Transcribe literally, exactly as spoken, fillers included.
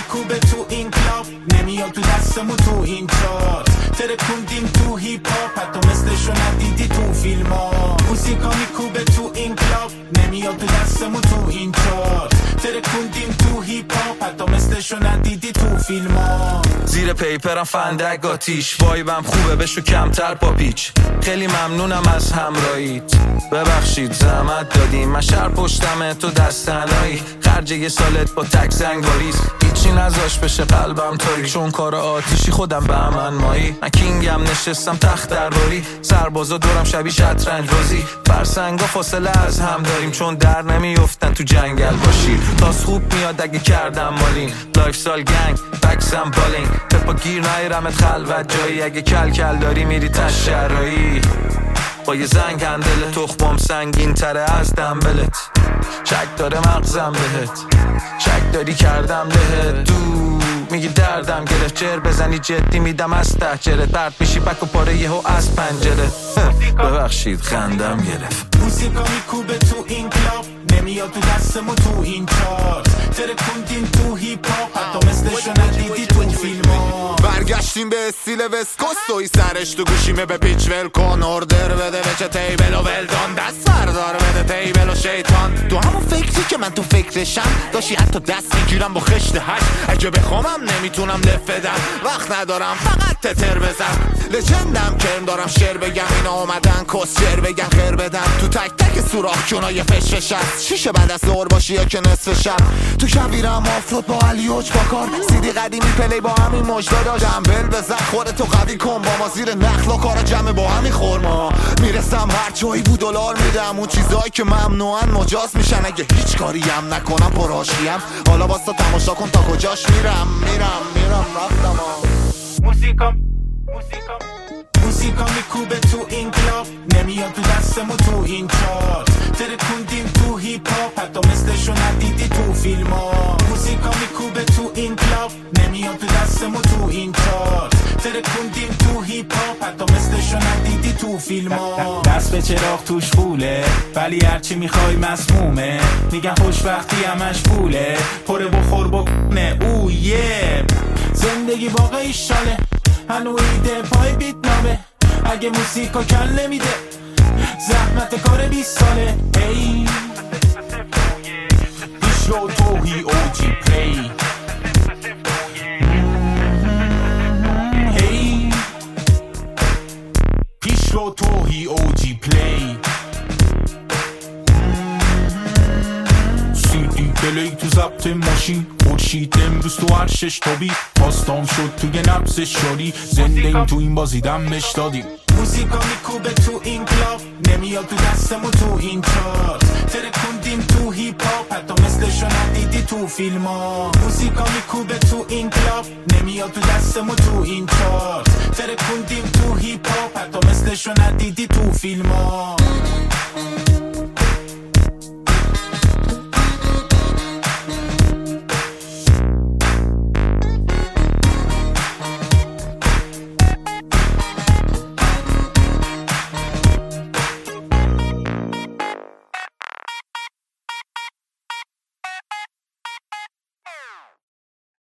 میکوبه تو این کلاب، نمیاد تو دستمو تو این چارت، ترکوندیم تو هیپ هاپ حتی مثلشو ندیدی تو فیلم ها. موسیقا میکوبه تو این کلاب، نمیاد تو دستمو تو این چارت، ترکوندیم تو هیپ هاپ حتی مثلشو ندیدی تو فیلم ها. زیر پیپرم فندک آتیش، وایبم خوبه بشو کمتر پا پیچ. خیلی ممنونم از همراهیت، ببخشید زحمت دادیم، من شهر پشتمه تو دست تنهایی، خرج یه سالت با تک زنگ واریز، هیچی نذاش بشه قلبم تاریک، چون کار آتیشی خودم به من مایی. من کینگم نشستم تخت درباری، سربازا دورم شبیه شطرنج بازی، فرسنگا فاصله از هم داریم چون در نمیافتن تو جنگل باشی. تاس خوب میاد اگه کردم مالین، لایف سال گنگ بکسم بالینگ، پپا گیر نایرمت خلوت جایی، اگه کل کل داری میری تش شرایی، با یه زنگ هندل تخمام سنگین تره از دنبلت، شک داره مغزم بهت، شک داری کردم لهت، دو میگی دردم گرفت، جر بزنی جدی میدم از ته جرت، برد میشی بک و پاره یهو از پنجره، ببخشید خندم گرفت. موسیقا میکوبه تو این کلاب، نمیاد تو دستمو تو این چارت، ترکوندیم تو هیپ هاپ حتی مثلشو ندیدی تو فیلم ها. برگشتیم به استیل وسکوست و سرش تو گوشیمه به پیچ ول کن، اوردر بده بچه تیبل و ولدان، دست بردار بده تیبل و شیطان، تو همون فکری که من تو فکرشم، داشتی حتی دست میگیرم با خشت هش، اگه بخوامم نمیتونم لف بدم، وقت ندارم فقط تتر بزن، لجندم کرم دارم شعر بگم، اینا اومدن کس شعر بگم خیر بدم، تو تک تک سوراخ کنای فش فش هست، شیشه بعد از ظهر باشی یا که نصف شب، تو شبیرم آفرود با علی اوج با کار، سیدی قدیمی پلی با همین مجدا داشتم، بل بزن خودتو قوی کن، با ما زیر نخل و کارا جمع با همین خورما، میرسم هر جایی بود دلار میدم، اون چیزایی که ممنوعن مجاز میشن، اگه هیچ کاری هم نکنم پراشیم، حالا واسه تماشا کن تا کجاش میرم میرم میرم رفتم. موسیقا موسیقا موسیقا میکوبه تو این کلاب، نمیاد تو دستمو تو این چارت، ترکوندیم تو هیپ هاپ حتی مثلشو ندیدی تو فیلم ها. موسیقا میکوبه تو این کلاب، نمیاد تو دستمو تو این چارت، ترکوندیم تو هیپ هاپ حتی مثلشو ندیدی تو فیلم ها. دست به چراغ توش خوله، ولی هرچی میخوای مسمومه، میگن خوشبختی همش پوله، پره بخور بکنه او یه زندگی واقعی شاله، هنو ایده پای بیت نامه، اگه موسیقا کل نمیده زحمت کار بیست ساله. ای پیش رو توهی اوجی پلی، هی پیش رو توهی اوجی پلی، سیدی پلی تو ضبط ماشین، خورشید امروز تو هر شش تابی، پاستام شد توی نبض شاری، زنده این تو این بازی دمش دادیم. موسیقا میکوبه تو این کلاب، نمیاد تو دستمو تو این چارت، ترکوندیم تو هیپ هاپ حتی مثلشو ندیدی تو فیلم ها. موسیقا میکوبه تو این کلاب، نمیاد تو دستمو تو این چارت، ترکوندیم تو هیپ هاپ حتی مثلشو ندیدی تو فیلم ها.